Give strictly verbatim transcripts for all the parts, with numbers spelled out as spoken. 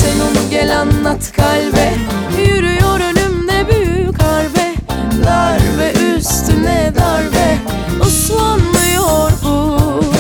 sen onu gel anlat kalbe. Yürüyor önümde büyük harbe, darbe üstüne darbe, uslanmıyor bu.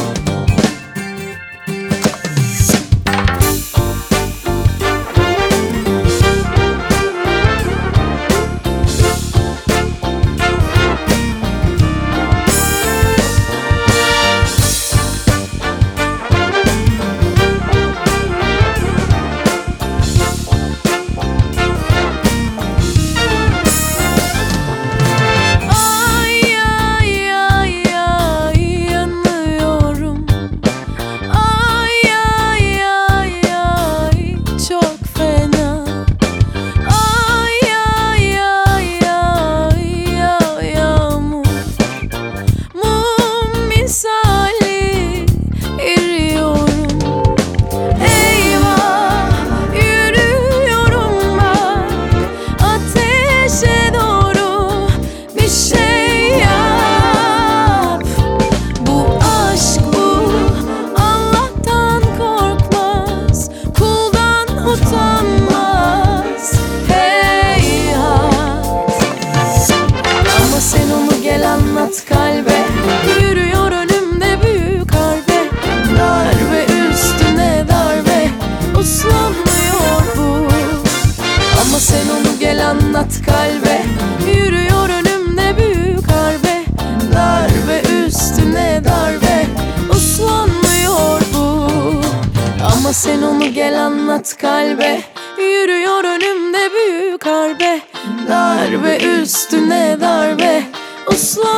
Anlat kalbe, yürüyor önümde büyük harbe, darbe üstüne darbe, uslanmıyor bu. Ama sen onu gel anlat kalbe, yürüyor önümde büyük harbe, darbe üstüne darbe, uslanmıyor bu. Ama sen onu gel anlat kalbe, yürüyor önümde büyük harbe, darbe üstüne darbe,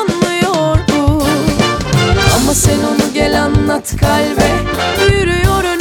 uslanmıyor bu. Ama sen onu gel anlat kalbe, yürüyor önümde